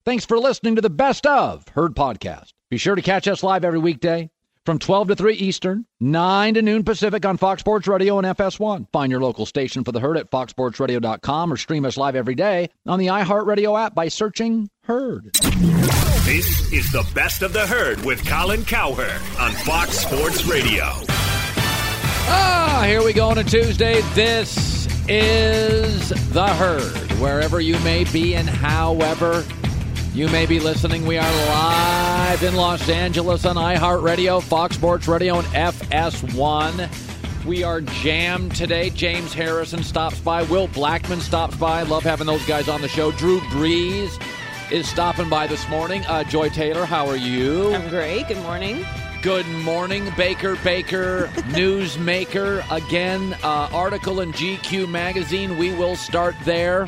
Thanks for listening to the Best of Herd podcast. Be sure to catch us live every weekday from 12 to 3 Eastern, 9 to noon Pacific on Fox Sports Radio and FS1. Find your local station for the Herd at foxsportsradio.com or stream us live every day on the iHeartRadio app by searching Herd. This is the Best of the Herd with Colin Cowherd on Fox Sports Radio. Here we go on a Tuesday. This is the Herd. Wherever you may be and however you may be listening, we are live in Los Angeles on iHeartRadio, Fox Sports Radio, and FS1. We are jammed today. James Harrison stops by. Will Blackman stops by. Love having those guys on the show. Drew Brees is stopping by this morning. Joy Taylor, how are you? I'm great. Good morning. Good morning, Baker, newsmaker. Again, article in GQ magazine. We will start there.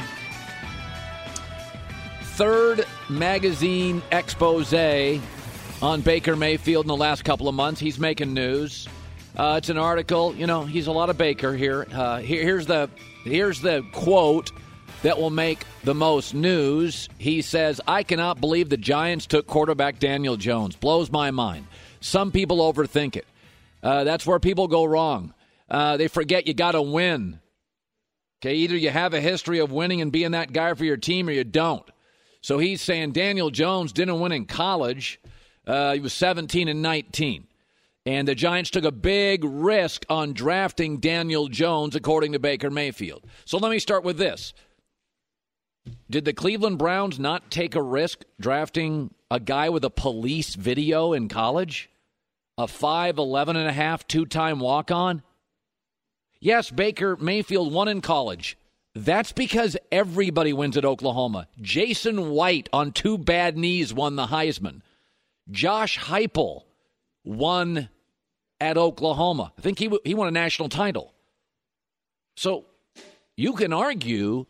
Third magazine expose on Baker Mayfield in the last couple of months. He's making news. It's an article. You know, he's a lot of Baker here. Here's the quote that will make the most news. He says, "I cannot believe the Giants took quarterback Daniel Jones. Blows my mind. Some people overthink it. That's where people go wrong. They forget you got to win. Okay, either you have a history of winning and being that guy for your team or you don't." So he's saying Daniel Jones didn't win in college. He was 17 and 19. And the Giants took a big risk on drafting Daniel Jones, according to Baker Mayfield. So let me start with this. Did the Cleveland Browns not take a risk drafting a guy with a police video in college? A 5'11 and a half, two-time walk-on? Yes, Baker Mayfield won in college. That's because everybody wins at Oklahoma. Jason White on two bad knees won the Heisman. Josh Heupel won at Oklahoma. I think he won a national title. So you can argue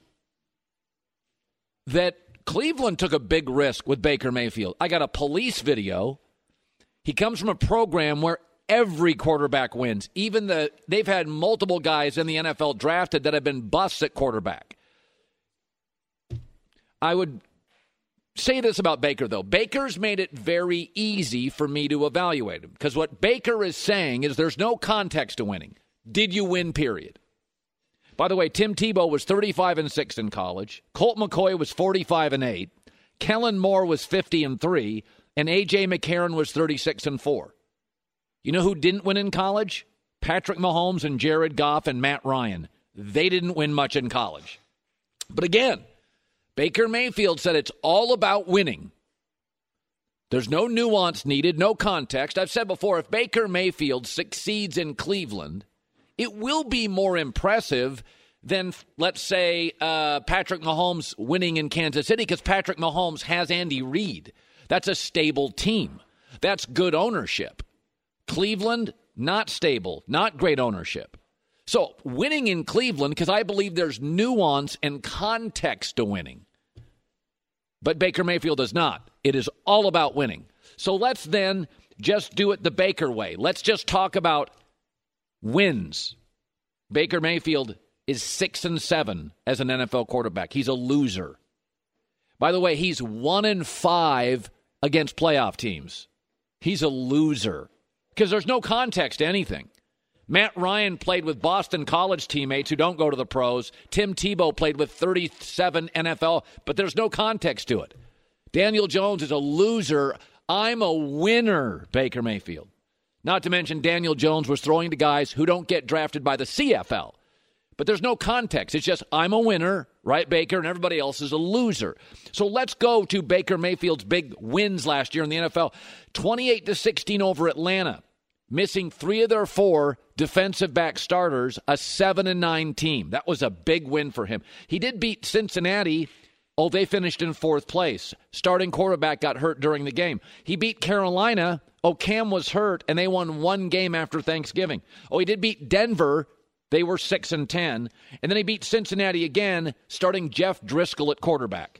that Cleveland took a big risk with Baker Mayfield. I got a police video. He comes from a program where every quarterback wins. They've had multiple guys in the NFL drafted that have been busts at quarterback. I would say this about Baker, though. Baker's made it very easy for me to evaluate him, because what Baker is saying is there's no context to winning. Did you win, period? By the way, Tim Tebow was 35-6 in college. Colt McCoy was 45-8. Kellen Moore was 50-3. And A.J. McCarron was 36-4. You know who didn't win in college? Patrick Mahomes and Jared Goff and Matt Ryan. They didn't win much in college. But again, Baker Mayfield said it's all about winning. There's no nuance needed, no context. I've said before, if Baker Mayfield succeeds in Cleveland, it will be more impressive than, let's say, Patrick Mahomes winning in Kansas City, because Patrick Mahomes has Andy Reid. That's a stable team. That's good ownership. Cleveland, not stable, not great ownership. So winning in Cleveland, because I believe there's nuance and context to winning. But Baker Mayfield does not. It is all about winning. So let's then just do it the Baker way. Let's just talk about wins. Baker Mayfield is 6-7 as an NFL quarterback. He's a loser. By the way, he's 1-5 against playoff teams. He's a loser because there's no context to anything. Matt Ryan played with Boston College teammates who don't go to the pros. Tim Tebow played with 37 NFL, but there's no context to it. Daniel Jones is a loser. I'm a winner, Baker Mayfield. Not to mention Daniel Jones was throwing to guys who don't get drafted by the CFL. But there's no context. It's just, I'm a winner, right, Baker, and everybody else is a loser. So let's go to Baker Mayfield's big wins last year in the NFL. 28-16 over Atlanta, missing 3 of their 4 defensive back starters, a 7-9 team. That was a big win for him. He did beat Cincinnati. Oh, they finished in 4th place. Starting quarterback got hurt during the game. He beat Carolina. Oh, Cam was hurt, and they won 1 game after Thanksgiving. Oh, he did beat Denver. They were 6-10. And then he beat Cincinnati again, starting Jeff Driscoll at quarterback.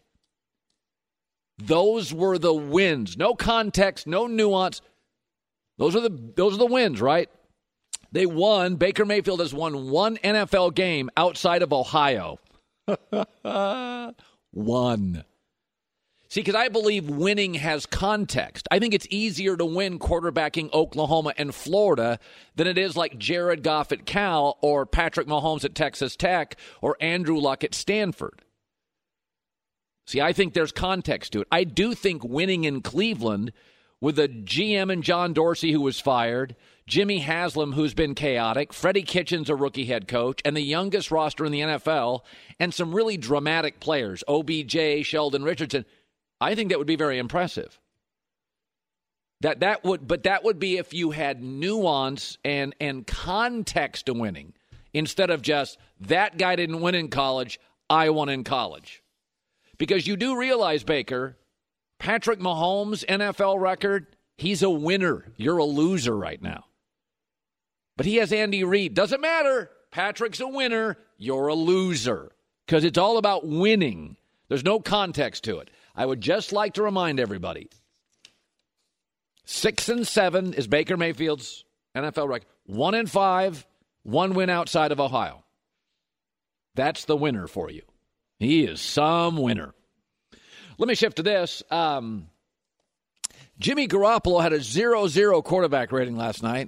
Those were the wins. No context, no nuance. Those are the wins, right? They won. Baker Mayfield has won 1 NFL game outside of Ohio. 1. See, because I believe winning has context. I think it's easier to win quarterbacking Oklahoma and Florida than it is like Jared Goff at Cal or Patrick Mahomes at Texas Tech or Andrew Luck at Stanford. See, I think there's context to it. I do think winning in Cleveland with a GM and John Dorsey who was fired, Jimmy Haslam who's been chaotic, Freddie Kitchens a rookie head coach, and the youngest roster in the NFL, and some really dramatic players, OBJ, Sheldon Richardson, I think that would be very impressive. That would be if you had nuance and context to winning instead of just that guy didn't win in college, I won in college. Because you do realize, Baker, Patrick Mahomes' NFL record, he's a winner. You're a loser right now. But he has Andy Reid. Doesn't matter. Patrick's a winner. You're a loser. Because it's all about winning. There's no context to it. I would just like to remind everybody, 6-7 is Baker Mayfield's NFL record. 1-5, one win outside of Ohio. That's the winner for you. He is some winner. Let me shift to this. Jimmy Garoppolo had a 0-0 quarterback rating last night.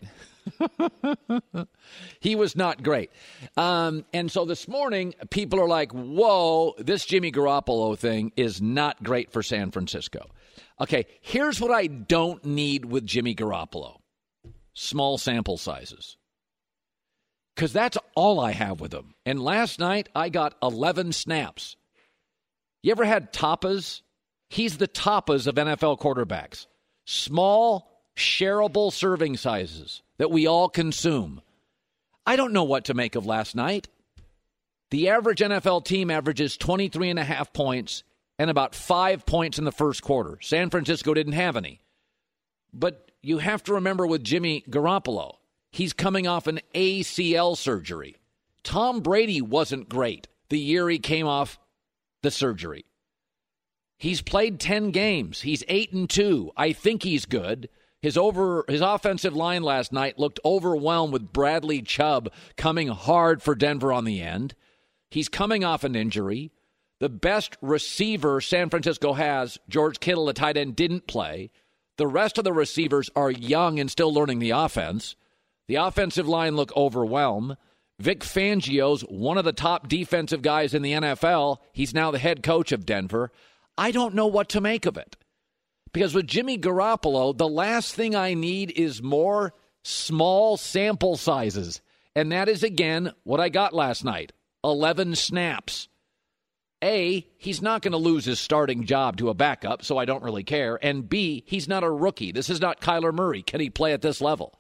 He was not great. And so this morning, people are like, whoa, this Jimmy Garoppolo thing is not great for San Francisco. Okay, here's what I don't need with Jimmy Garoppolo. Small sample sizes. Because that's all I have with him. And last night, I got 11 snaps. You ever had tapas? He's the tapas of NFL quarterbacks. Small, shareable serving sizes that we all consume. I don't know what to make of last night. The average NFL team averages 23.5 points and about 5 points in the first quarter. San Francisco didn't have any. But you have to remember with Jimmy Garoppolo, he's coming off an ACL surgery. Tom Brady wasn't great the year he came off the surgery. He's played 10 games. He's 8-2. I think he's good. His offensive line last night looked overwhelmed with Bradley Chubb coming hard for Denver on the end. He's coming off an injury. The best receiver San Francisco has, George Kittle, the tight end, didn't play. The rest of the receivers are young and still learning the offense. The offensive line look overwhelmed. Vic Fangio's one of the top defensive guys in the NFL. He's now the head coach of Denver. I don't know what to make of it. Because with Jimmy Garoppolo, the last thing I need is more small sample sizes. And that is, again, what I got last night. 11 snaps. A, he's not going to lose his starting job to a backup, so I don't really care. And B, he's not a rookie. This is not Kyler Murray. Can he play at this level?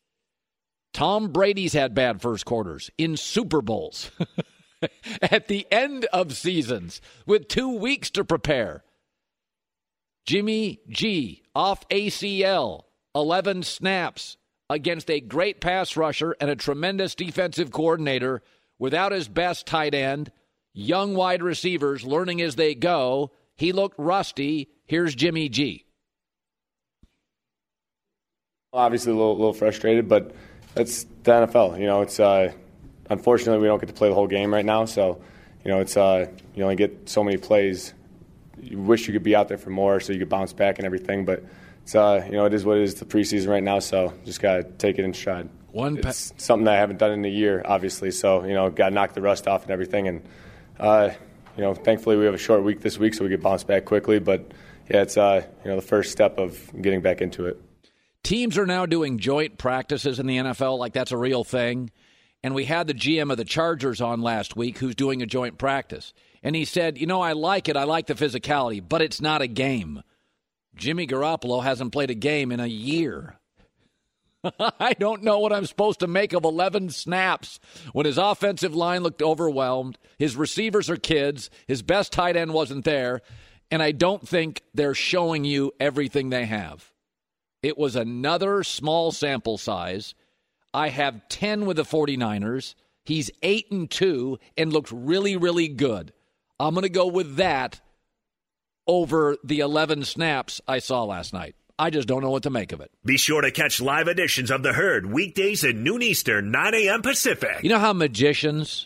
Tom Brady's had bad first quarters in Super Bowls. At the end of seasons with 2 weeks to prepare. Jimmy G off ACL, 11 snaps against a great pass rusher and a tremendous defensive coordinator without his best tight end, young wide receivers learning as they go. He looked rusty. Here's Jimmy G. Obviously a little frustrated, but that's the NFL. You know, it's unfortunately we don't get to play the whole game right now, so you know it's you only get so many plays. You wish you could be out there for more so you could bounce back and everything, but it's you know, it is what it is. The preseason right now, so just gotta take it in stride. It's something that I haven't done in a year, obviously. So you know, gotta knock the rust off and everything, and you know, thankfully we have a short week this week, so we can bounce back quickly. But yeah, it's you know, the first step of getting back into it. Teams are now doing joint practices in the NFL, like that's a real thing. And we had the GM of the Chargers on last week who's doing a joint practice. And he said, you know, I like it. I like the physicality, but it's not a game. Jimmy Garoppolo hasn't played a game in a year. I don't know what I'm supposed to make of 11 snaps when his offensive line looked overwhelmed. His receivers are kids. His best tight end wasn't there. And I don't think they're showing you everything they have. It was another small sample size. I have 10 with the 49ers. He's 8-2 and looked really, really good. I'm going to go with that over the 11 snaps I saw last night. I just don't know what to make of it. Be sure to catch live editions of The Herd weekdays at noon Eastern, 9 a.m. Pacific. You know how magicians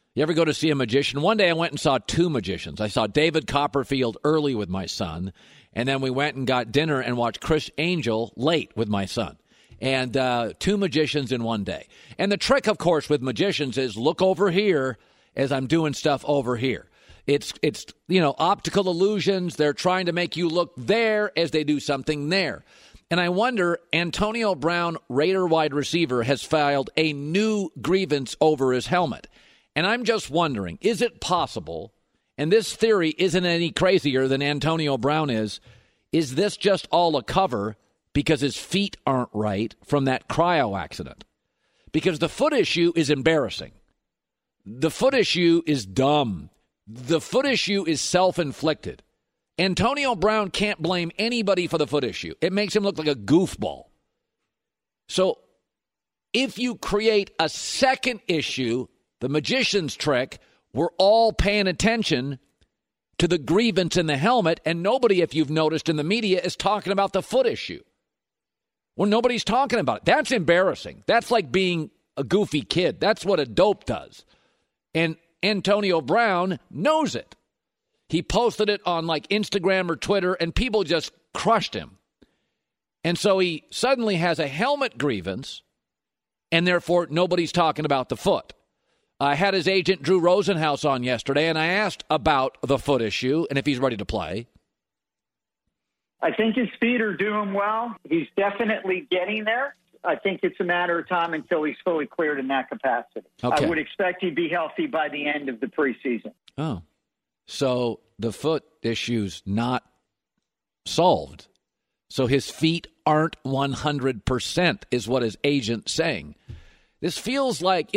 You ever go to see a magician? One day I went and saw two magicians. I saw David Copperfield early with my son, and then we went and got dinner and watched Chris Angel late with my son. And two magicians in one day. And the trick, of course, with magicians is look over here as I'm doing stuff over here. It's optical illusions. They're trying to make you look there as they do something there. And I wonder, Antonio Brown, Raider wide receiver, has filed a new grievance over his helmet. And I'm just wondering, is it possible, and this theory isn't any crazier than Antonio Brown is this just all a cover because his feet aren't right from that cryo accident? Because the foot issue is embarrassing. The foot issue is dumb. The foot issue is self-inflicted. Antonio Brown can't blame anybody for the foot issue. It makes him look like a goofball. So if you create a second issue, the magician's trick, we're all paying attention to the grievance in the helmet, and nobody, if you've noticed in the media, is talking about the foot issue. Well, nobody's talking about it. That's embarrassing. That's like being a goofy kid. That's what a dope does. And Antonio Brown knows it. He posted it on like Instagram or Twitter, and people just crushed him. And so he suddenly has a helmet grievance, and therefore nobody's talking about the foot. I had his agent, Drew Rosenhaus, on yesterday, and I asked about the foot issue and if he's ready to play. I think his feet are doing well. He's definitely getting there. I think it's a matter of time until he's fully cleared in that capacity. Okay. I would expect he'd be healthy by the end of the preseason. Oh, so the foot issue's not solved. So his feet aren't 100% is what his agent's saying. This feels like,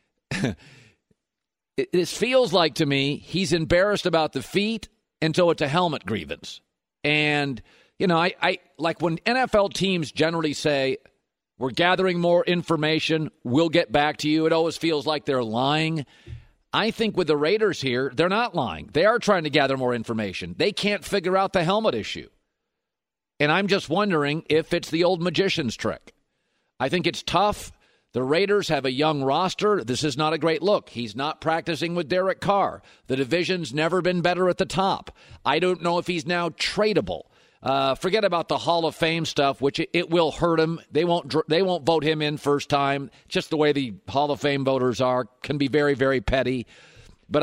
this feels like to me he's embarrassed about the feet, and so it's a helmet grievance. And, I like when NFL teams generally say, we're gathering more information, we'll get back to you, it always feels like they're lying. I think with the Raiders here, they're not lying. They are trying to gather more information. They can't figure out the helmet issue. And I'm just wondering if it's the old magician's trick. I think it's tough. The Raiders have a young roster. This is not a great look. He's not practicing with Derek Carr. The division's never been better at the top. I don't know if he's now tradable. Forget about the Hall of Fame stuff, which it will hurt him. They won't vote him in first time. Just the way the Hall of Fame voters are, can be very, very petty. But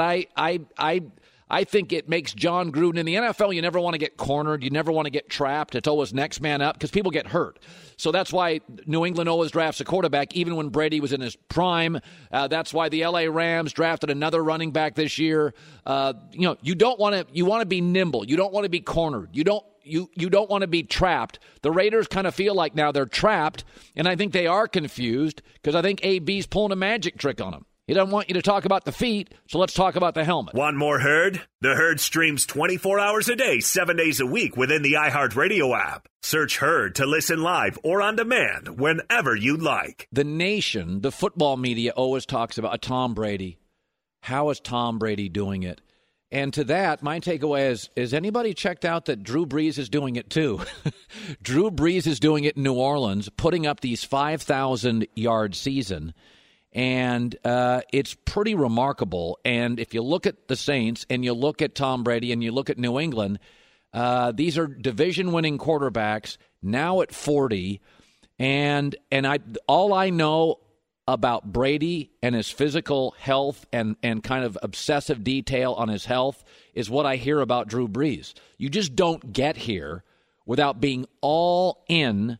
I think it makes John Gruden in the NFL. You never want to get cornered. You never want to get trapped. It's always next man up because people get hurt. So that's why New England always drafts a quarterback, even when Brady was in his prime. That's why the L.A. Rams drafted another running back this year. You don't want to. You want to be nimble. You don't want to be cornered. You don't want to be trapped. The Raiders kind of feel like now they're trapped, and I think they are confused because I think AB's pulling a magic trick on them. He doesn't want you to talk about the feet, so let's talk about the helmet. Want more Herd? The Herd streams 24 hours a day, 7 days a week within the iHeartRadio app. Search Herd to listen live or on demand whenever you like. The nation, the football media, always talks about Tom Brady. How is Tom Brady doing it? And to that, my takeaway is anybody checked out that Drew Brees is doing it too? Drew Brees is doing it in New Orleans, putting up these 5,000-yard season. And it's pretty remarkable. And if you look at the Saints and you look at Tom Brady and you look at New England, these are division-winning quarterbacks now at 40. And all I know about Brady and his physical health and kind of obsessive detail on his health is what I hear about Drew Brees. You just don't get here without being all in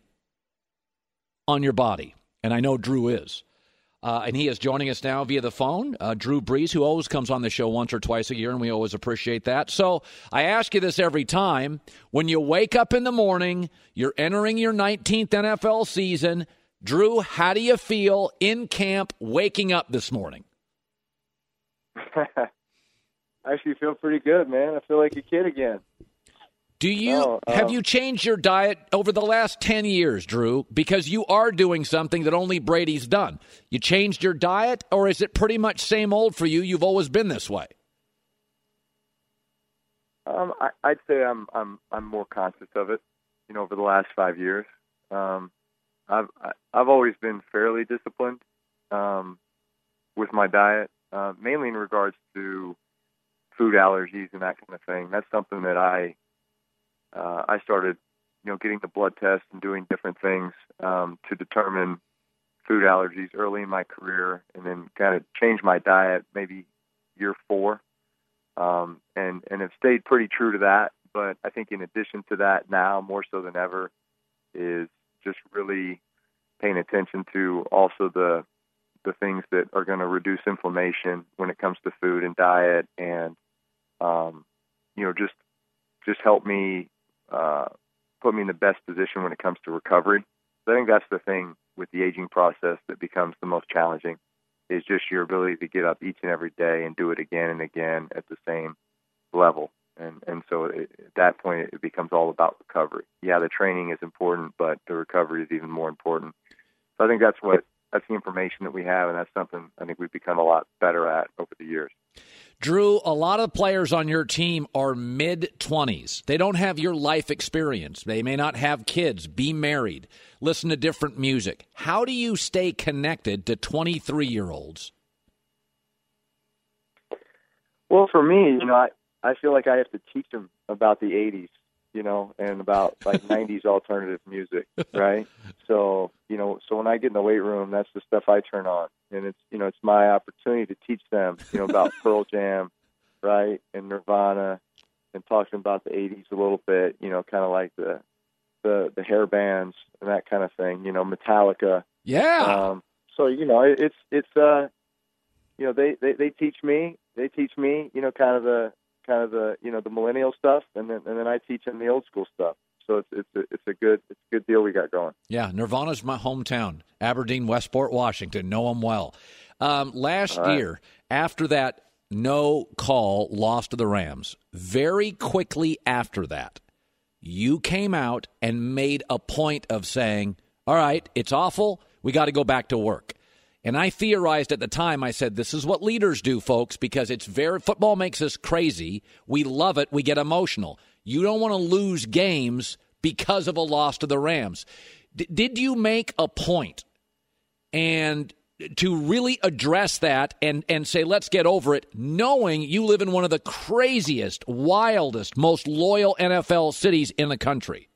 on your body. And I know Drew is. And he is joining us now via the phone, Drew Brees, who always comes on the show once or twice a year, and we always appreciate that. So I ask you this every time. When you wake up in the morning, you're entering your 19th NFL season. Drew, how do you feel in camp waking up this morning? I actually feel pretty good, man. I feel like a kid again. Have you changed your diet over the last 10 years, Drew? Because you are doing something that only Brady's done. You changed your diet, or is it pretty much same old for you? You've always been this way. I'd say I'm more conscious of it. Over the last 5 years, I've always been fairly disciplined with my diet. mainly in regards to food allergies and that kind of thing. That's something that I started, getting the blood test and doing different things to determine food allergies early in my career, and then kind of changed my diet maybe year 4, and have stayed pretty true to that. But I think in addition to that, now more so than ever, is just really paying attention to also the things that are going to reduce inflammation when it comes to food and diet, and just help me put me in the best position when it comes to recovery. So I think that's the thing with the aging process that becomes the most challenging, is just your ability to get up each and every day and do it again and again at the same level. And so at that point, it becomes all about recovery. Yeah, the training is important, but the recovery is even more important. So I think that's the information that we have, and that's something I think we've become a lot better at over the years. Drew, a lot of players on your team are mid-20s. They don't have your life experience. They may not have kids, be married, listen to different music. How do you stay connected to 23-year-olds? Well, for me, I feel like I have to teach them about the 80s, and about like 90s alternative music, right? So when I get in the weight room, that's the stuff I turn on. And it's my opportunity to teach them, about Pearl Jam, right? And Nirvana, and talking about the 80s a little bit, kind of like the hair bands and that kind of thing, Metallica. Yeah. So, they teach me, kind of the the millennial stuff, and then I teach them the old school stuff. So it's a good deal we got going. Yeah, Nirvana's my hometown, Aberdeen, Westport, Washington. Know them well. Last year, after that no call loss to the Rams, very quickly after that, you came out and made a point of saying, all right, it's awful, we got to go back to work. And I theorized at the time, I said, this is what leaders do, folks, because football makes us crazy. We love it. We get emotional. You don't want to lose games because of a loss to the Rams. Did you make a point and to really address that and say, let's get over it, knowing you live in one of the craziest, wildest, most loyal NFL cities in the country?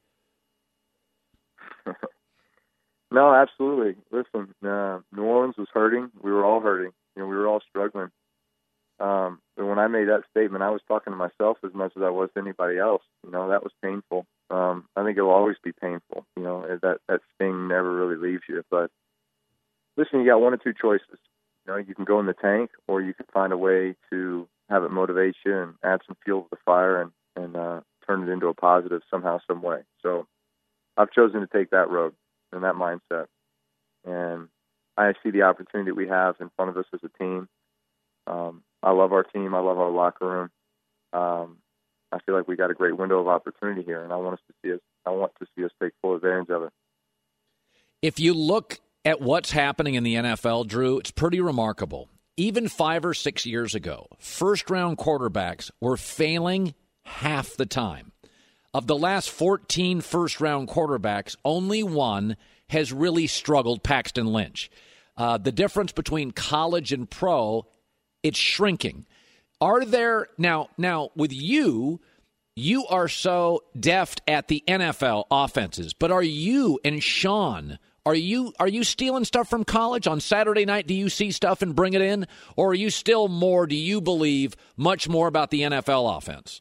No, absolutely. Listen, New Orleans was hurting. We were all hurting. We were all struggling. And when I made that statement, I was talking to myself as much as I was to anybody else. That was painful. I think it will always be painful. That sting never really leaves you. But listen, you got one or two choices. You can go in the tank, or you can find a way to have it motivate you and add some fuel to the fire and turn it into a positive somehow, some way. So I've chosen to take that road and that mindset. And I see the opportunity that we have in front of us as a team. I love our team. I love our locker room. I feel like we got a great window of opportunity here, and I want to see us take full advantage of it. If you look at what's happening in the NFL, Drew, it's pretty remarkable. Even 5 or 6 years ago, first-round quarterbacks were failing half the time. Of the last 14 first-round quarterbacks, only one has really struggled, Paxton Lynch. The difference between college and pro, it's shrinking. Are there now with you are so deft at the NFL offenses, but are you and Sean, are you stealing stuff from college? On Saturday night, do you see stuff and bring it in? Or are you still more, do you believe, much more about the NFL offense?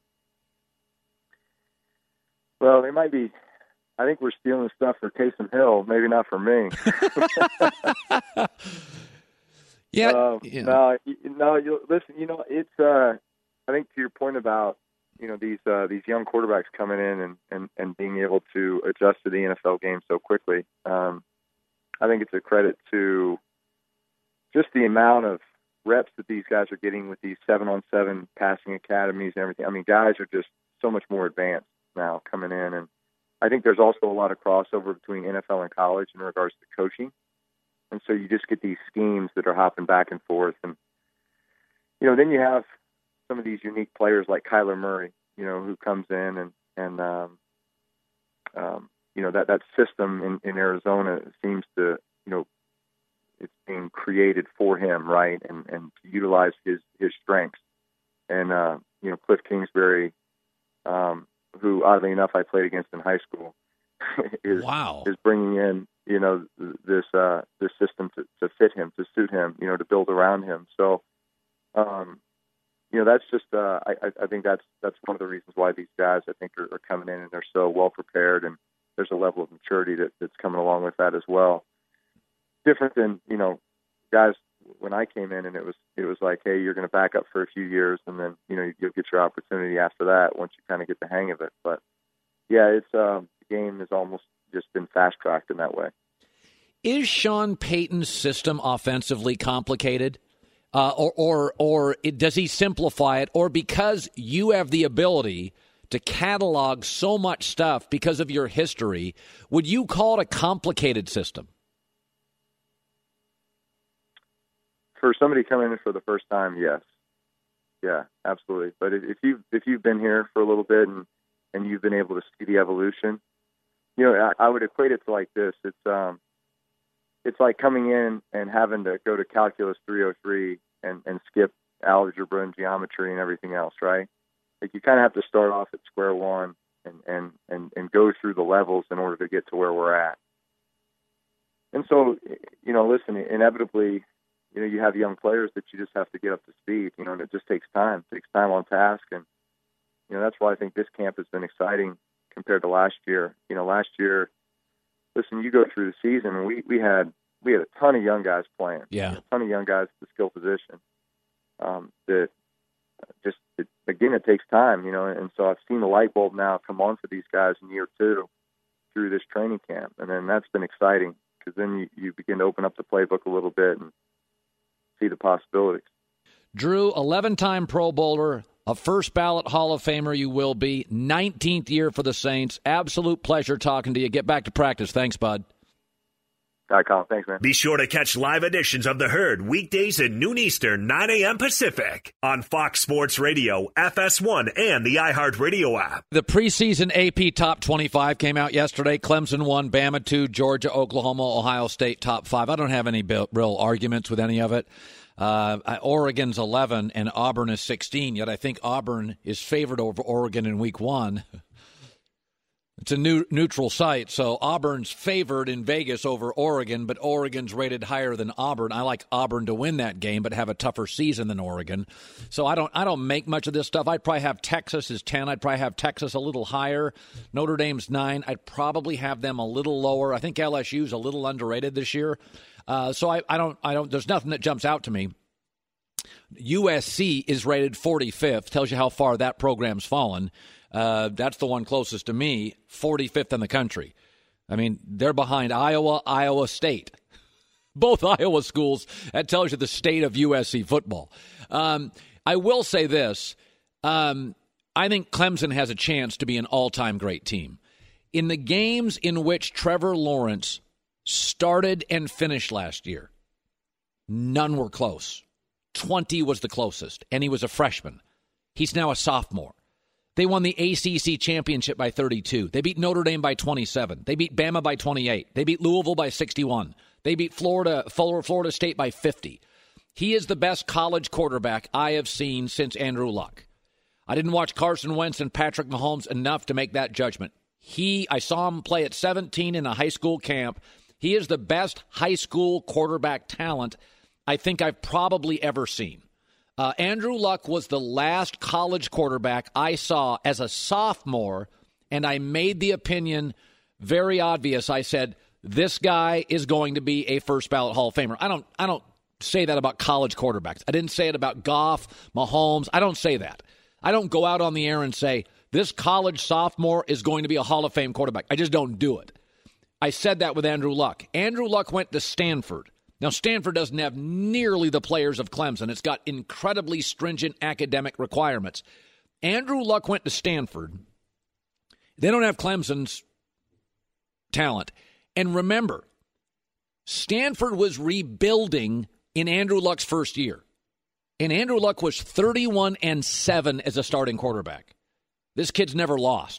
Well, they might be. I think we're stealing stuff for Taysom Hill, maybe not for me. Yeah. No. Listen. It's. I think to your point about these young quarterbacks coming in and being able to adjust to the NFL game so quickly. I think it's a credit to just the amount of reps that these guys are getting with these 7-on-7 passing academies and everything. I mean, guys are just so much more advanced now coming in, and I think there's also a lot of crossover between NFL and college in regards to coaching, and so you just get these schemes that are hopping back and forth, and then you have some of these unique players like Kyler Murray, who comes in and that system in Arizona seems to it's being created for him, right, and to utilize his strengths. And Cliff Kingsbury, who oddly enough I played against in high school, is bringing in this system to fit him, to suit him, to build around him. So that's just I think that's one of the reasons why these guys I think are coming in and they're so well prepared, and there's a level of maturity that's coming along with that as well. Different than guys when I came in, and it was like, hey, you're going to back up for a few years, and then you'll get your opportunity after that once you kind of get the hang of it. But yeah, it's the game has almost just been fast tracked in that way. Is Sean Payton's system offensively complicated, or does he simplify it, or because you have the ability to catalog so much stuff because of your history, would you call it a complicated system? For somebody coming in for the first time, yes. Yeah, absolutely. But if you've been here for a little bit and you've been able to see the evolution, I would equate it to like this. It's like coming in and having to go to Calculus 303 and skip algebra and geometry and everything else, right? Like you kind of have to start off at square one and go through the levels in order to get to where we're at. And so, listen, inevitably, you have young players that you just have to get up to speed, and it just takes time. It takes time on task. And, that's why I think this camp has been exciting compared to last year. Last year, listen, you go through the season, and we had a ton of young guys playing. Yeah. A ton of young guys at the skill position. That just, it takes time, and so I've seen the light bulb now come on for these guys in year 2 through this training camp. And then that's been exciting because then you begin to open up the playbook a little bit and see the possibilities. Drew, 11-time Pro Bowler, a first-ballot Hall of Famer you will be, 19th year for the Saints. Absolute pleasure talking to you. Get back to practice. Thanks, bud. All right, Colin. Thanks, man. Be sure to catch live editions of The Herd weekdays at noon Eastern, 9 a.m. Pacific on Fox Sports Radio, FS1, and the iHeartRadio app. The preseason AP Top 25 came out yesterday. Clemson 1, Bama 2, Georgia, Oklahoma, Ohio State Top 5. I don't have any real arguments with any of it. Oregon's 11 and Auburn is 16, yet I think Auburn is favored over Oregon in week 1. It's a neutral site, so Auburn's favored in Vegas over Oregon, but Oregon's rated higher than Auburn. I like Auburn to win that game, but have a tougher season than Oregon. So I don't make much of this stuff. I'd probably have Texas as 10. I'd probably have Texas a little higher. Notre Dame's 9. I'd probably have them a little lower. I think LSU's a little underrated this year. So I don't. There's nothing that jumps out to me. USC is rated 45th. Tells you how far that program's fallen. That's the one closest to me, 45th in the country. I mean, they're behind Iowa State. Both Iowa schools. That tells you the state of USC football. I will say this. I think Clemson has a chance to be an all-time great team. In the games in which Trevor Lawrence started and finished last year, none were close. 20 was the closest, and he was a freshman. He's now a sophomore. They won the ACC championship by 32. They beat Notre Dame by 27. They beat Bama by 28. They beat Louisville by 61. They beat Florida State by 50. He is the best college quarterback I have seen since Andrew Luck. I didn't watch Carson Wentz and Patrick Mahomes enough to make that judgment. I saw him play at 17 in a high school camp. He is the best high school quarterback talent I think I've probably ever seen. Andrew Luck was the last college quarterback I saw as a sophomore, and I made the opinion very obvious. I said, this guy is going to be a first-ballot Hall of Famer. I don't say that about college quarterbacks. I didn't say it about Goff, Mahomes. I don't say that. I don't go out on the air and say, this college sophomore is going to be a Hall of Fame quarterback. I just don't do it. I said that with Andrew Luck. Andrew Luck went to Stanford. Now, Stanford doesn't have nearly the players of Clemson. It's got incredibly stringent academic requirements. Andrew Luck went to Stanford. They don't have Clemson's talent. And remember, Stanford was rebuilding in Andrew Luck's first year. And Andrew Luck was 31-7 as a starting quarterback. This kid's never lost.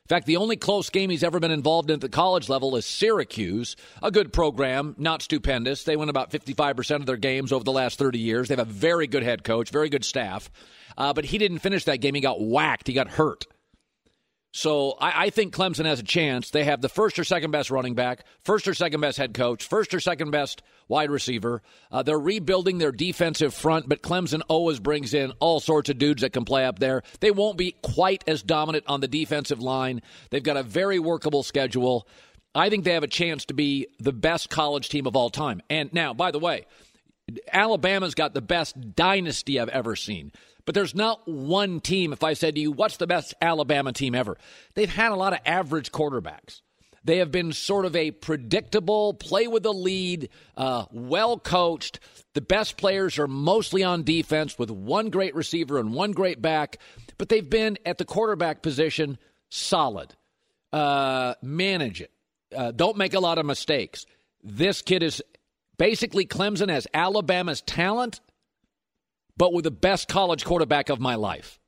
In fact, the only close game he's ever been involved in at the college level is Syracuse, a good program, not stupendous. They win about 55% of their games over the last 30 years. They have a very good head coach, very good staff. But he didn't finish that game. He got whacked. He got hurt. So I think Clemson has a chance. They have the first or second best running back, first or second best head coach, first or second best wide receiver. They're rebuilding their defensive front, but Clemson always brings in all sorts of dudes that can play up there. They won't be quite as dominant on the defensive line. They've got a very workable schedule. I think they have a chance to be the best college team of all time. And now, by the way, Alabama's got the best dynasty I've ever seen. But there's not one team, if I said to you, what's the best Alabama team ever? They've had a lot of average quarterbacks. They have been sort of a predictable, play with the lead, well-coached. The best players are mostly on defense with one great receiver and one great back. But they've been, at the quarterback position, solid. Manage it. Don't make a lot of mistakes. This kid is basically, Clemson has Alabama's talent, but with the best college quarterback of my life.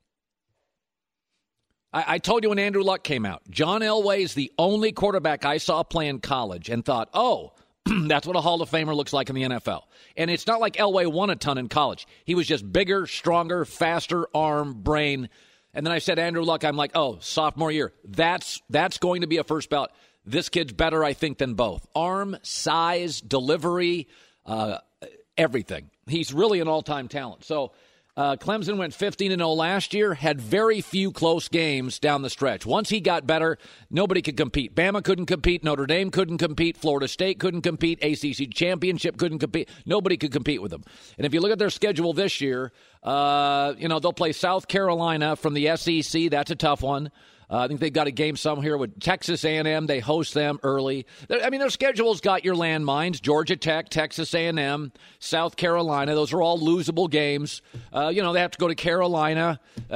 I told you when Andrew Luck came out, John Elway is the only quarterback I saw play in college and thought, oh, that's what a Hall of Famer looks like in the NFL. And it's not like Elway won a ton in college. He was just bigger, stronger, faster, arm, brain. And then I said Andrew Luck, I'm like, oh, sophomore year. That's going to be a first ballot. This kid's better, I think, than both. Arm, size, delivery, everything. He's really an all-time talent. So Clemson went 15-0 last year, had very few close games down the stretch. Once he got better, nobody could compete. Bama couldn't compete. Notre Dame couldn't compete. Florida State couldn't compete. ACC Championship couldn't compete. Nobody could compete with them. And if you look at their schedule this year, they'll play South Carolina from the SEC. That's a tough one. I think they've got a game some here with Texas A&M. They host them early. Their schedule's got your landmines. Georgia Tech, Texas A&M, South Carolina. Those are all losable games. They have to go to Carolina. These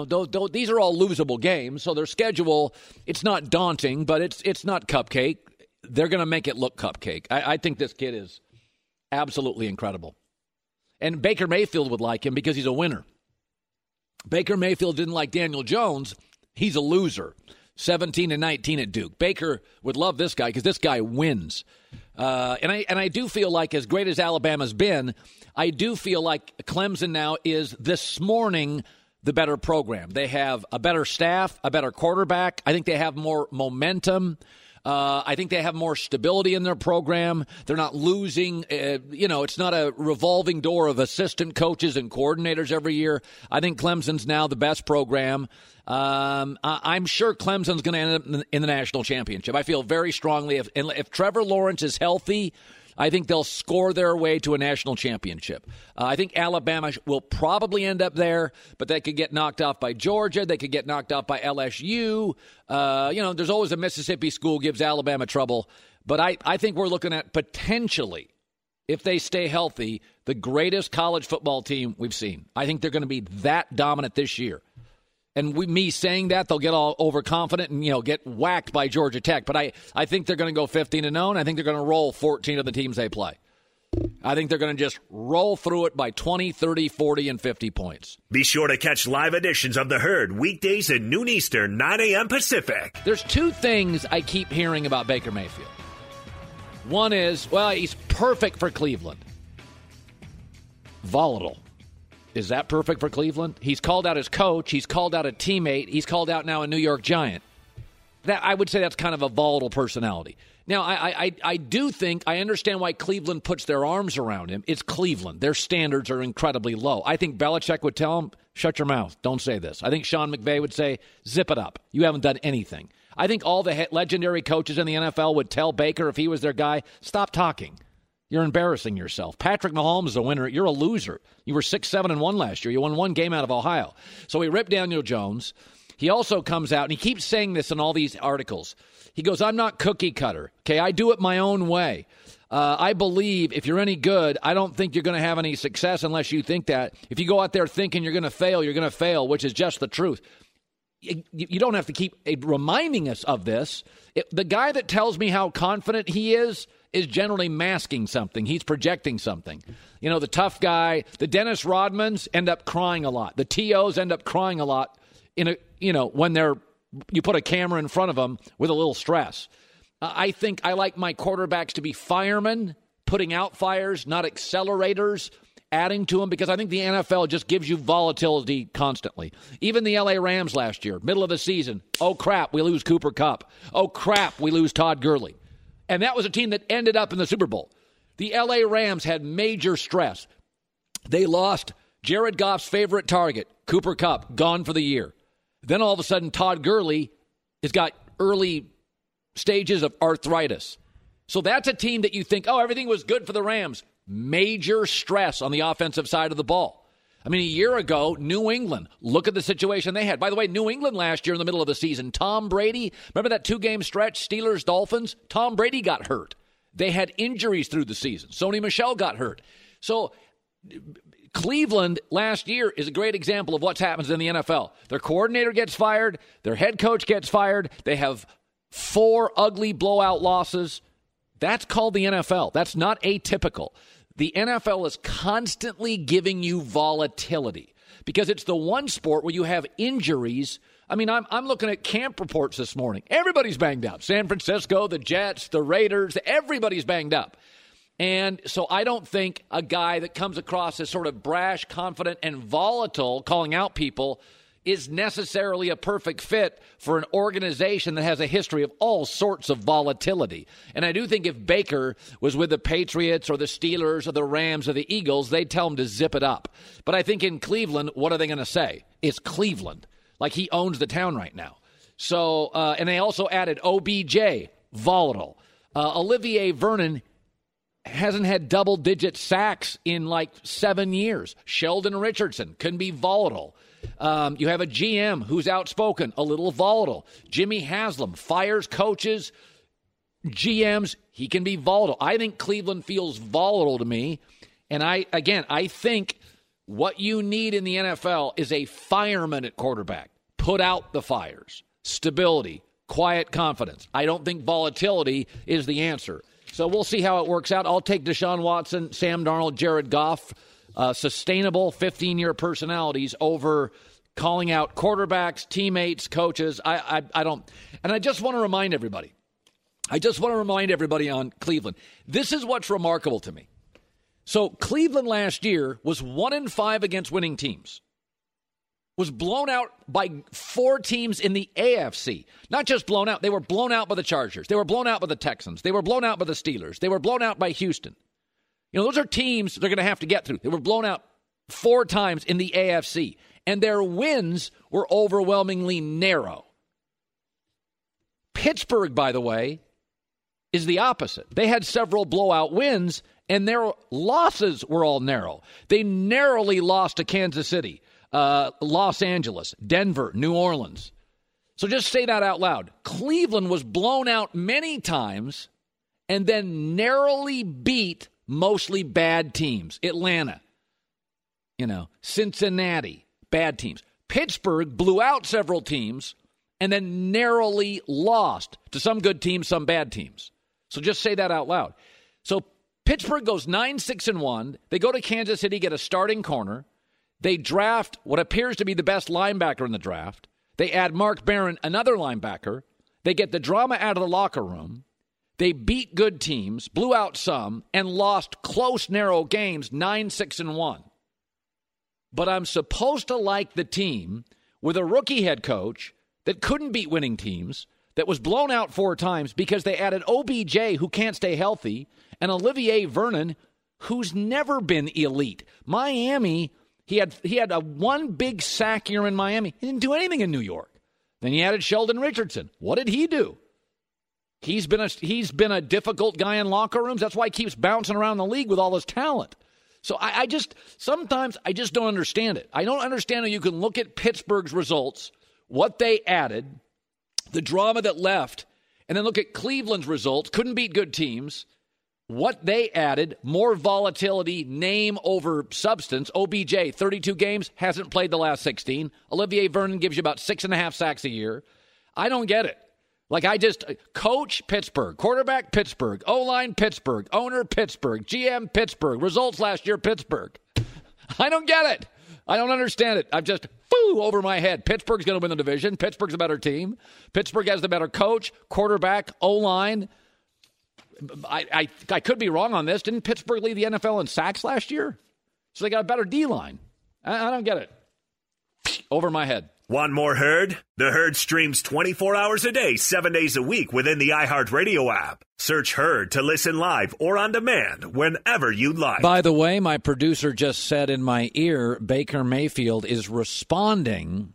are all losable games. So their schedule, it's not daunting, but it's not cupcake. They're going to make it look cupcake. I think this kid is absolutely incredible. And Baker Mayfield would like him because he's a winner. Baker Mayfield didn't like Daniel Jones. He's a loser. 17-19 at Duke. Baker would love this guy because this guy wins. And I do feel like, as great as Alabama's been, I do feel like Clemson now is this morning the better program. They have a better staff, a better quarterback. I think they have more momentum. I think they have more stability in their program. They're not losing. It's not a revolving door of assistant coaches and coordinators every year. I think Clemson's now the best program. I'm sure Clemson's going to end up in the national championship. I feel very strongly if Trevor Lawrence is healthy, I think they'll score their way to a national championship. I think Alabama will probably end up there, but they could get knocked off by Georgia. They could get knocked off by LSU. There's always a Mississippi school gives Alabama trouble. But I think we're looking at potentially, if they stay healthy, the greatest college football team we've seen. I think they're going to be that dominant this year. And me saying that, they'll get all overconfident and, get whacked by Georgia Tech. But I think they're going to go 15-0, and I think they're going to roll 14 of the teams they play. I think they're going to just roll through it by 20, 30, 40, and 50 points. Be sure to catch live editions of The Herd weekdays at noon Eastern, 9 a.m. Pacific. There's two things I keep hearing about Baker Mayfield. One is, he's perfect for Cleveland. Volatile. Is that perfect for Cleveland? He's called out his coach. He's called out a teammate. He's called out now a New York Giant. I would say that's kind of a volatile personality. Now, I do think I understand why Cleveland puts their arms around him. It's Cleveland. Their standards are incredibly low. I think Belichick would tell him, shut your mouth. Don't say this. I think Sean McVay would say, zip it up. You haven't done anything. I think all the legendary coaches in the NFL would tell Baker, if he was their guy, stop talking. You're embarrassing yourself. Patrick Mahomes is a winner. You're a loser. You were 6-7-1 last year. You won one game out of Ohio. So he ripped Daniel Jones. He also comes out, and he keeps saying this in all these articles. He goes, I'm not cookie cutter. Okay, I do it my own way. I believe if you're any good, I don't think you're going to have any success unless you think that. If you go out there thinking you're going to fail, which is just the truth. You don't have to keep reminding us of this. The guy that tells me how confident he is generally masking something. He's projecting something. The tough guy, the Dennis Rodmans end up crying a lot. The TOs end up crying a lot when they're you put a camera in front of them with a little stress. I think I like my quarterbacks to be firemen, putting out fires, not accelerators, adding to them, because I think the NFL just gives you volatility constantly. Even the LA Rams last year, middle of the season, oh, crap, we lose Cooper Kupp. Oh, crap, we lose Todd Gurley. And that was a team that ended up in the Super Bowl. The LA Rams had major stress. They lost Jared Goff's favorite target, Cooper Kupp, gone for the year. Then all of a sudden, Todd Gurley has got early stages of arthritis. So that's a team that you think, oh, everything was good for the Rams. Major stress on the offensive side of the ball. I mean, a year ago, New England, look at the situation they had. By the way, New England last year in the middle of the season, Tom Brady, remember that 2-game stretch, Steelers-Dolphins? Tom Brady got hurt. They had injuries through the season. Sony Michel got hurt. So Cleveland last year is a great example of what happens in the NFL. Their coordinator gets fired. Their head coach gets fired. They have 4 ugly blowout losses. That's called the NFL. That's not atypical. The NFL is constantly giving you volatility because it's the one sport where you have injuries. I mean, I'm looking at camp reports this morning. Everybody's banged up. San Francisco, the Jets, the Raiders, everybody's banged up. And so I don't think a guy that comes across as sort of brash, confident, and volatile, calling out people, is necessarily a perfect fit for an organization that has a history of all sorts of volatility. And I do think if Baker was with the Patriots or the Steelers or the Rams or the Eagles, they'd tell him to zip it up. But I think in Cleveland, what are they going to say? It's Cleveland. Like he owns the town right now. So, and they also added OBJ, volatile. Olivier Vernon hasn't had double-digit sacks in like 7 years. Sheldon Richardson can be volatile. You have a GM who's outspoken, a little volatile. Jimmy Haslam fires coaches, GMs. He can be volatile. I think Cleveland feels volatile to me. And I think what you need in the NFL is a fireman at quarterback. Put out the fires. Stability, quiet confidence. I don't think volatility is the answer. So we'll see how it works out. I'll take Deshaun Watson, Sam Darnold, Jared Goff, sustainable 15-year personalities over calling out quarterbacks, teammates, coaches. I don't. And I just want to remind everybody. On Cleveland. This is what's remarkable to me. So Cleveland last year was 1-5 against winning teams. Was blown out by 4 teams in the AFC. Not just blown out. They were blown out by the Chargers. They were blown out by the Texans. They were blown out by the Steelers. They were blown out by Houston. You know, those are teams they're going to have to get through. They were blown out 4 times in the AFC. And their wins were overwhelmingly narrow. Pittsburgh, by the way, is the opposite. They had several blowout wins, and their losses were all narrow. They narrowly lost to Kansas City, Los Angeles, Denver, New Orleans. So just say that out loud. Cleveland was blown out many times and then narrowly beat mostly bad teams. Atlanta, Cincinnati, bad teams. Pittsburgh blew out several teams and then narrowly lost to some good teams, some bad teams. So just say that out loud. So Pittsburgh goes 9-6-1. They go to Kansas City, get a starting corner. They draft what appears to be the best linebacker in the draft. They add Mark Barron, another linebacker. They get the drama out of the locker room. They beat good teams, blew out some, and lost close, narrow games, 9-6-1. But I'm supposed to like the team with a rookie head coach that couldn't beat winning teams, that was blown out 4 times because they added OBJ, who can't stay healthy, and Olivier Vernon, who's never been elite. Miami, he had a 1 big sack year in Miami. He didn't do anything in New York. Then he added Sheldon Richardson. What did he do? He's been a difficult guy in locker rooms. That's why he keeps bouncing around the league with all his talent. So sometimes I just don't understand it. I don't understand how you can look at Pittsburgh's results, what they added, the drama that left, and then look at Cleveland's results, couldn't beat good teams, what they added, more volatility, name over substance. OBJ, 32 games, hasn't played the last 16. Olivier Vernon gives you about 6.5 sacks a year. I don't get it. Coach Pittsburgh, quarterback Pittsburgh, O-line Pittsburgh, owner Pittsburgh, GM Pittsburgh, results last year Pittsburgh. I don't get it. I don't understand it. I'm just over my head. Pittsburgh's going to win the division. Pittsburgh's a better team. Pittsburgh has the better coach, quarterback, O-line. I could be wrong on this. Didn't Pittsburgh lead the NFL in sacks last year? So they got a better D-line. I don't get it. Over my head. Want more Herd? The Herd streams 24 hours a day, 7 days a week within the iHeartRadio app. Search Herd to listen live or on demand whenever you like. By the way, my producer just said in my ear, Baker Mayfield is responding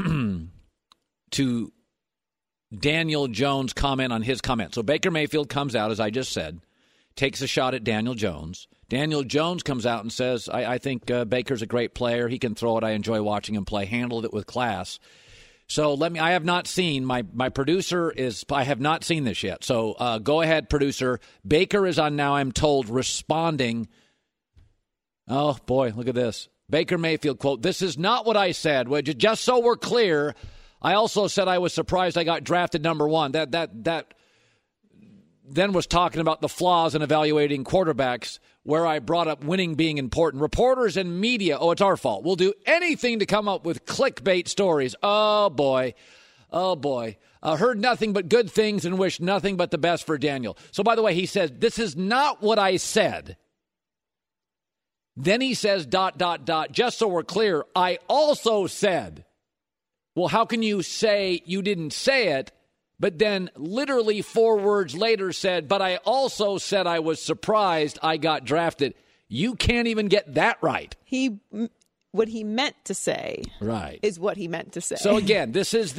to Daniel Jones' comment on his comment. So Baker Mayfield comes out, as I just said, takes a shot at Daniel Jones. Daniel Jones comes out and says, I think Baker's a great player. He can throw it. I enjoy watching him play. Handled it with class. So I have not seen, my producer I have not seen this yet. So go ahead, producer. Baker is on now, I'm told, responding. Oh, boy, look at this. Baker Mayfield, quote, "This is not what I said. Just so we're clear, I also said I was surprised I got drafted number 1. That then was talking about the flaws in evaluating quarterbacks, where I brought up winning being important. Reporters and media, it's our fault. We'll do anything to come up with clickbait stories. Oh, boy. Heard nothing but good things and wish nothing but the best for Daniel." So, by the way, he says, this is not what I said. Then he says, ... just so we're clear, I also said. Well, how can you say you didn't say it, but then literally 4 words later said, but I also said I was surprised I got drafted? You can't even get that right. What he meant to say, right, is what he meant to say. So again, this is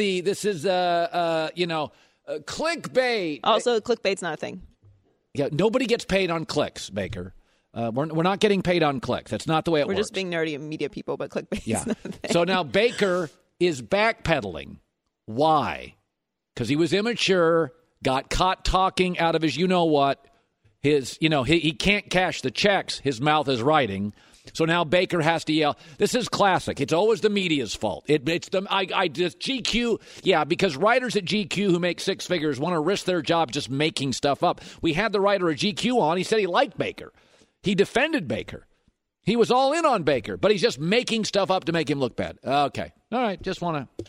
clickbait. Also, clickbait's not a thing. Yeah, nobody gets paid on clicks, Baker. We're not getting paid on clicks. That's not the way it works. We're just being nerdy and media people, but clickbait's not a thing. So now Baker is backpedaling. Why? Because he was immature, got caught talking out of his you-know-what. He can't cash the checks his mouth is writing. So now Baker has to yell. This is classic. It's always the media's fault. It's GQ. Yeah, because writers at GQ who make 6 figures want to risk their job just making stuff up. We had the writer at GQ on. He said he liked Baker. He defended Baker. He was all in on Baker, but he's just making stuff up to make him look bad. Okay. All right. Just want to.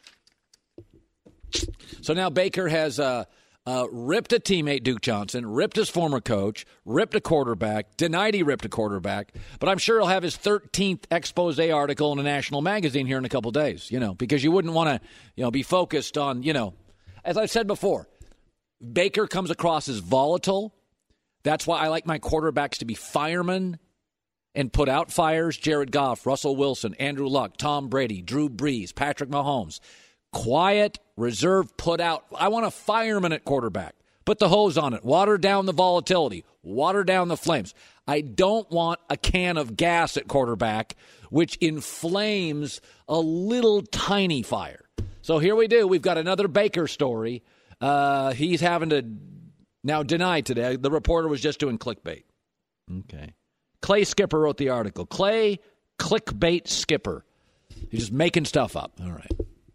So now Baker has ripped a teammate, Duke Johnson, ripped his former coach, ripped a quarterback, denied he ripped a quarterback. But I'm sure he'll have his 13th expose article in a national magazine here in a couple days, because you wouldn't want to, be focused on, as I've said before, Baker comes across as volatile. That's why I like my quarterbacks to be firemen and put out fires. Jared Goff, Russell Wilson, Andrew Luck, Tom Brady, Drew Brees, Patrick Mahomes. Quiet, reserved, put out. I want a fireman at quarterback. Put the hose on it. Water down the volatility. Water down the flames. I don't want a can of gas at quarterback, which inflames a little tiny fire. So here we do. We've got another Baker story. He's having to now deny today. The reporter was just doing clickbait. Okay. Clay Skipper wrote the article. Clay, clickbait Skipper. He's just making stuff up. All right.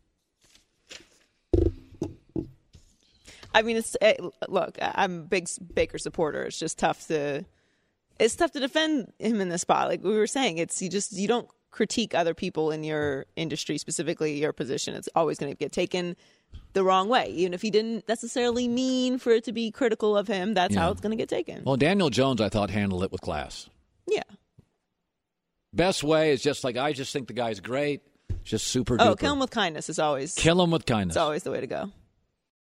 I mean, look, I'm a big Baker supporter. It's just tough to defend him in this spot. Like we were saying, you don't critique other people in your industry, specifically your position. It's always going to get taken the wrong way. Even if he didn't necessarily mean for it to be critical of him, that's how it's going to get taken. Well, Daniel Jones, I thought, handled it with class. Yeah. Best way is just like, I just think the guy's great. Just super duper. Oh, kill him with kindness is always. Kill him with kindness. It's always the way to go.